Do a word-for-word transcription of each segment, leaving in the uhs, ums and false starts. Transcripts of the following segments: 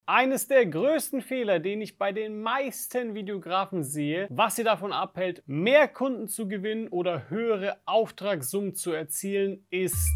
Eines der größten Fehler, den ich bei den meisten Videografen sehe, was sie davon abhält, mehr Kunden zu gewinnen oder höhere Auftragssummen zu erzielen, ist...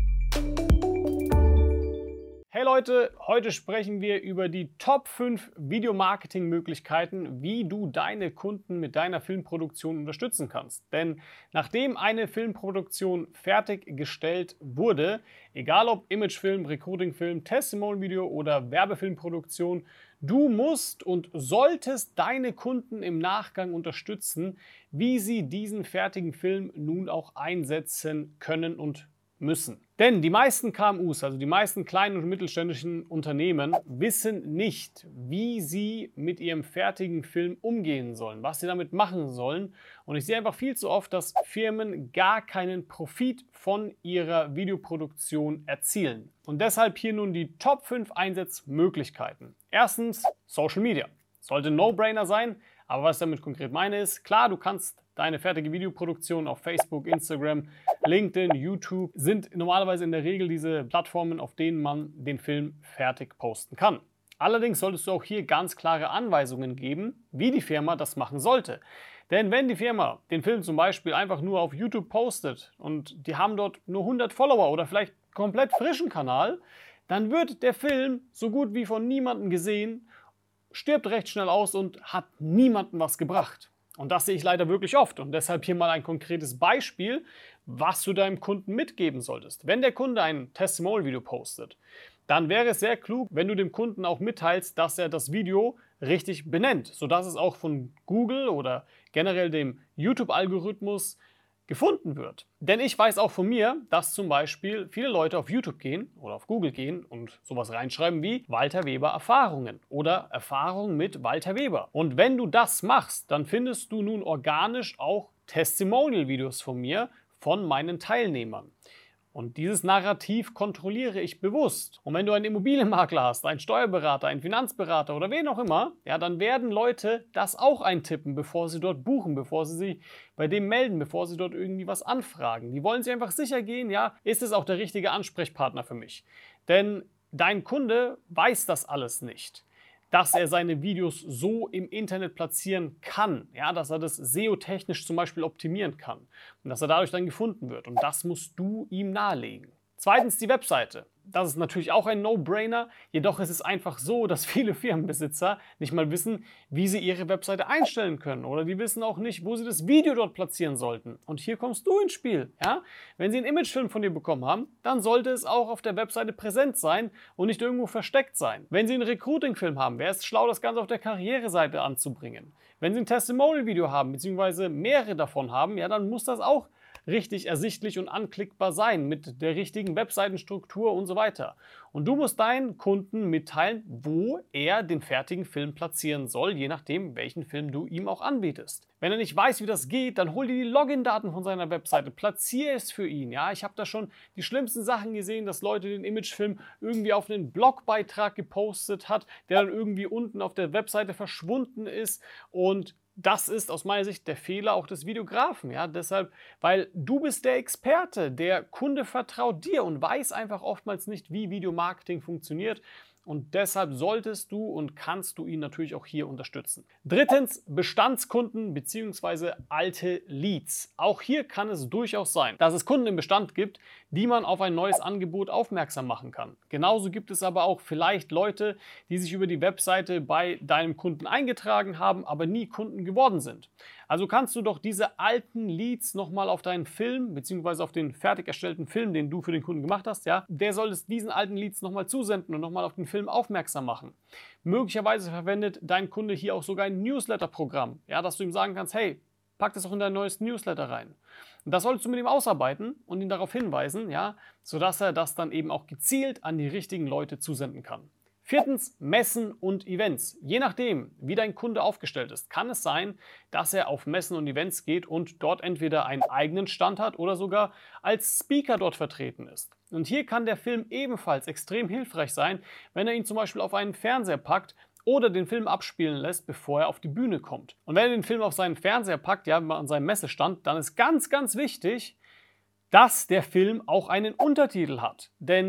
Hey Leute, heute sprechen wir über die Top fünf Videomarketing-Möglichkeiten, wie du deine Kunden mit deiner Filmproduktion unterstützen kannst. Denn nachdem eine Filmproduktion fertiggestellt wurde, egal ob Imagefilm, Recruiting-Film, Testimonial-Video oder Werbefilmproduktion, du musst und solltest deine Kunden im Nachgang unterstützen, wie sie diesen fertigen Film nun auch einsetzen können und müssen. Denn die meisten K M Us, also die meisten kleinen und mittelständischen Unternehmen, wissen nicht, wie sie mit ihrem fertigen Film umgehen sollen, was sie damit machen sollen. Und ich sehe einfach viel zu oft, dass Firmen gar keinen Profit von ihrer Videoproduktion erzielen. Und deshalb hier nun die Top fünf Einsatzmöglichkeiten. Erstens, Social Media. Sollte ein No-Brainer sein, aber was ich damit konkret meine ist, klar, du kannst deine fertige Videoproduktion auf Facebook, Instagram, LinkedIn, YouTube sind normalerweise in der Regel diese Plattformen, auf denen man den Film fertig posten kann. Allerdings solltest du auch hier ganz klare Anweisungen geben, wie die Firma das machen sollte. Denn wenn die Firma den Film zum Beispiel einfach nur auf YouTube postet und die haben dort nur hundert Follower oder vielleicht komplett frischen Kanal, dann wird der Film so gut wie von niemandem gesehen, stirbt recht schnell aus und hat niemandem was gebracht. Und das sehe ich leider wirklich oft. Und deshalb hier mal ein konkretes Beispiel, was du deinem Kunden mitgeben solltest. Wenn der Kunde ein Testimonial-Video postet, dann wäre es sehr klug, wenn du dem Kunden auch mitteilst, dass er das Video richtig benennt, sodass es auch von Google oder generell dem YouTube-Algorithmus gefunden wird. Denn ich weiß auch von mir, dass zum Beispiel viele Leute auf YouTube gehen oder auf Google gehen und sowas reinschreiben wie Walter Weber Erfahrungen oder Erfahrungen mit Walter Weber. Und wenn du das machst, dann findest du nun organisch auch Testimonial-Videos von mir, von meinen Teilnehmern. Und dieses Narrativ kontrolliere ich bewusst. Und wenn du einen Immobilienmakler hast, einen Steuerberater, einen Finanzberater oder wen auch immer, ja, dann werden Leute das auch eintippen, bevor sie dort buchen, bevor sie sich bei dem melden, bevor sie dort irgendwie was anfragen. Die wollen sich einfach sicher gehen, ja, ist es auch der richtige Ansprechpartner für mich? Denn dein Kunde weiß das alles nicht, dass er seine Videos so im Internet platzieren kann, ja, dass er das S E O-technisch zum Beispiel optimieren kann und dass er dadurch dann gefunden wird. Und das musst du ihm nahelegen. Zweitens die Webseite. Das ist natürlich auch ein No-Brainer, jedoch ist es einfach so, dass viele Firmenbesitzer nicht mal wissen, wie sie ihre Webseite einstellen können oder die wissen auch nicht, wo sie das Video dort platzieren sollten. Und hier kommst du ins Spiel. Ja? Wenn sie einen Imagefilm von dir bekommen haben, dann sollte es auch auf der Webseite präsent sein und nicht irgendwo versteckt sein. Wenn sie einen Recruiting-Film haben, wäre es schlau, das Ganze auf der Karriereseite anzubringen. Wenn sie ein Testimonial-Video haben, beziehungsweise mehrere davon haben, ja, dann muss das auch richtig ersichtlich und anklickbar sein mit der richtigen Webseitenstruktur und so weiter. Und du musst deinen Kunden mitteilen, wo er den fertigen Film platzieren soll, je nachdem, welchen Film du ihm auch anbietest. Wenn er nicht weiß, wie das geht, dann hol dir die Login-Daten von seiner Webseite, platziere es für ihn. Ja, ich habe da schon die schlimmsten Sachen gesehen, dass Leute den Imagefilm irgendwie auf einen Blogbeitrag gepostet hat, der dann irgendwie unten auf der Webseite verschwunden ist und das ist aus meiner Sicht der Fehler auch des Videografen, ja, deshalb, weil du bist der Experte, der Kunde vertraut dir und weiß einfach oftmals nicht, wie Videomarketing funktioniert und deshalb solltest du und kannst du ihn natürlich auch hier unterstützen. Drittens, Bestandskunden bzw. alte Leads. Auch hier kann es durchaus sein, dass es Kunden im Bestand gibt, die man auf ein neues Angebot aufmerksam machen kann. Genauso gibt es aber auch vielleicht Leute, die sich über die Webseite bei deinem Kunden eingetragen haben, aber nie Kunden geworden sind. Also kannst du doch diese alten Leads nochmal auf deinen Film bzw. auf den fertig erstellten Film, den du für den Kunden gemacht hast, ja, der soll es diesen alten Leads nochmal zusenden und nochmal auf den Film aufmerksam machen. Möglicherweise verwendet dein Kunde hier auch sogar ein Newsletter-Programm, ja, dass du ihm sagen kannst, hey, pack das auch in dein neues Newsletter rein. Und das solltest du mit ihm ausarbeiten und ihn darauf hinweisen, ja, sodass er das dann eben auch gezielt an die richtigen Leute zusenden kann. Viertens, Messen und Events. Je nachdem, wie dein Kunde aufgestellt ist, kann es sein, dass er auf Messen und Events geht und dort entweder einen eigenen Stand hat oder sogar als Speaker dort vertreten ist. Und hier kann der Film ebenfalls extrem hilfreich sein, wenn er ihn zum Beispiel auf einen Fernseher packt oder den Film abspielen lässt, bevor er auf die Bühne kommt. Und wenn er den Film auf seinen Fernseher packt, ja, an seinem Messestand, dann ist ganz, ganz wichtig, dass der Film auch einen Untertitel hat. Denn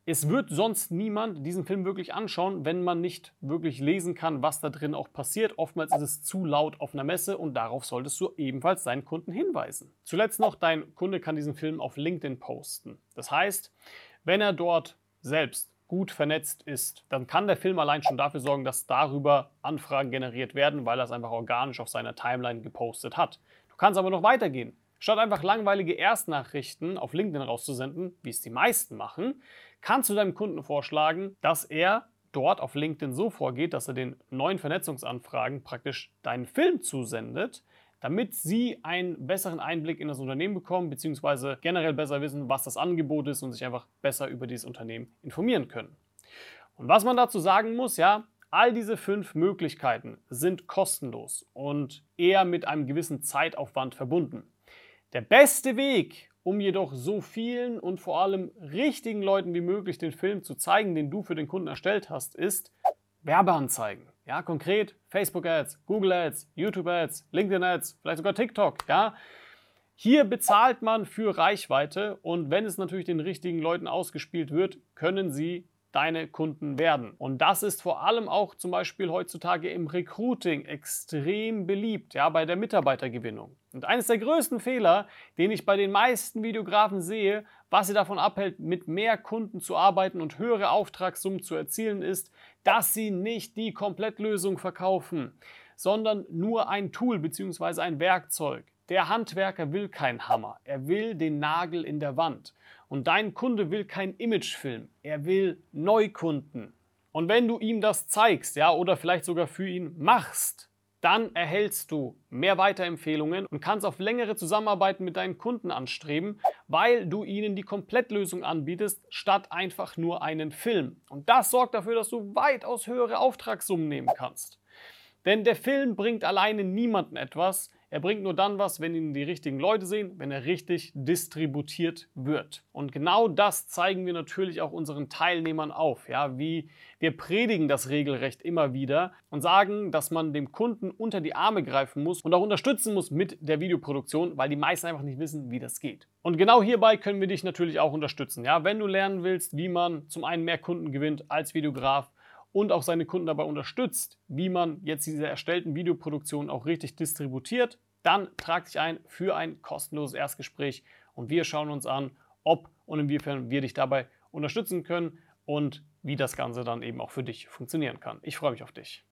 es wird sonst niemand diesen Film wirklich anschauen, wenn man nicht wirklich lesen kann, was da drin auch passiert. Oftmals ist es zu laut auf einer Messe und darauf solltest du ebenfalls deinen Kunden hinweisen. Zuletzt noch, dein Kunde kann diesen Film auf LinkedIn posten. Das heißt, wenn er dort selbst gut vernetzt ist, dann kann der Film allein schon dafür sorgen, dass darüber Anfragen generiert werden, weil er es einfach organisch auf seiner Timeline gepostet hat. Du kannst aber noch weitergehen. Statt einfach langweilige Erstnachrichten auf LinkedIn rauszusenden, wie es die meisten machen, kannst du deinem Kunden vorschlagen, dass er dort auf LinkedIn so vorgeht, dass er den neuen Vernetzungsanfragen praktisch deinen Film zusendet, damit sie einen besseren Einblick in das Unternehmen bekommen, beziehungsweise generell besser wissen, was das Angebot ist und sich einfach besser über dieses Unternehmen informieren können. Und was man dazu sagen muss, ja, all diese fünf Möglichkeiten sind kostenlos und eher mit einem gewissen Zeitaufwand verbunden. Der beste Weg, um jedoch so vielen und vor allem richtigen Leuten wie möglich den Film zu zeigen, den du für den Kunden erstellt hast, ist Werbeanzeigen. Ja, konkret Facebook-Ads, Google-Ads, YouTube-Ads, LinkedIn-Ads, vielleicht sogar TikTok. Ja. Hier bezahlt man für Reichweite und wenn es natürlich den richtigen Leuten ausgespielt wird, können sie deine Kunden werden. Und das ist vor allem auch zum Beispiel heutzutage im Recruiting extrem beliebt, ja, bei der Mitarbeitergewinnung. Und eines der größten Fehler, den ich bei den meisten Videografen sehe, was sie davon abhält, mit mehr Kunden zu arbeiten und höhere Auftragssummen zu erzielen, ist, dass sie nicht die Komplettlösung verkaufen, sondern nur ein Tool bzw. ein Werkzeug. Der Handwerker will keinen Hammer, er will den Nagel in der Wand. Und dein Kunde will keinen Imagefilm, er will Neukunden. Und wenn du ihm das zeigst, ja, oder vielleicht sogar für ihn machst, dann erhältst du mehr Weiterempfehlungen und kannst auf längere Zusammenarbeiten mit deinen Kunden anstreben, weil du ihnen die Komplettlösung anbietest, statt einfach nur einen Film. Und das sorgt dafür, dass du weitaus höhere Auftragssummen nehmen kannst. Denn der Film bringt alleine niemandem etwas. Er bringt nur dann was, wenn ihn die richtigen Leute sehen, wenn er richtig distributiert wird. Und genau das zeigen wir natürlich auch unseren Teilnehmern auf. Ja, wie wir predigen das regelrecht immer wieder und sagen, dass man dem Kunden unter die Arme greifen muss und auch unterstützen muss mit der Videoproduktion, weil die meisten einfach nicht wissen, wie das geht. Und genau hierbei können wir dich natürlich auch unterstützen. Ja, wenn du lernen willst, wie man zum einen mehr Kunden gewinnt als Videograf, und auch seine Kunden dabei unterstützt, wie man jetzt diese erstellten Videoproduktionen auch richtig distributiert, dann trag dich ein für ein kostenloses Erstgespräch und wir schauen uns an, ob und inwiefern wir dich dabei unterstützen können und wie das Ganze dann eben auch für dich funktionieren kann. Ich freue mich auf dich.